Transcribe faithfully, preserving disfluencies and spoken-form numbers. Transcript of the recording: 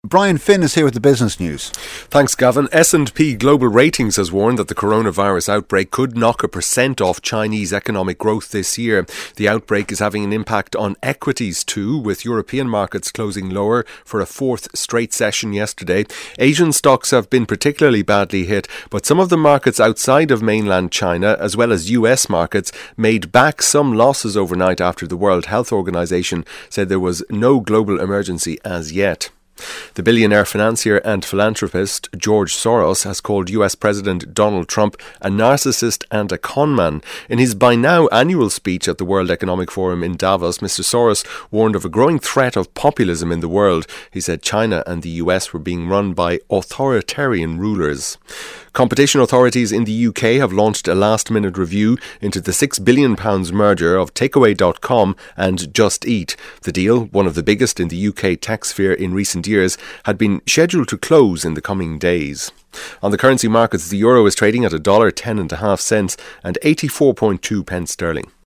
Brian Finn is here with the business news. Thanks, Gavin. S and P Global Ratings has warned that the coronavirus outbreak could knock a percent off Chinese economic growth this year. The outbreak is having an impact on equities too, with European markets closing lower for a fourth straight session yesterday. Asian stocks have been particularly badly hit, but some of the markets outside of mainland China, as well as U S markets, made back some losses overnight after the World Health Organization said there was no global emergency as yet. The billionaire financier and philanthropist George Soros has called U S President Donald Trump a narcissist and a conman. In his by now annual speech at the World Economic Forum in Davos, Mister Soros warned of a growing threat of populism in the world. He said China and the U S were being run by authoritarian rulers. Competition authorities in the U K have launched a last-minute review into the six billion pounds merger of Takeaway dot com and Just Eat. The deal, one of the biggest in the U K tech sphere in recent years, had been scheduled to close in the coming days. On the currency markets, the euro is trading at one dollar ten and a half cents and eighty-four point two pence sterling.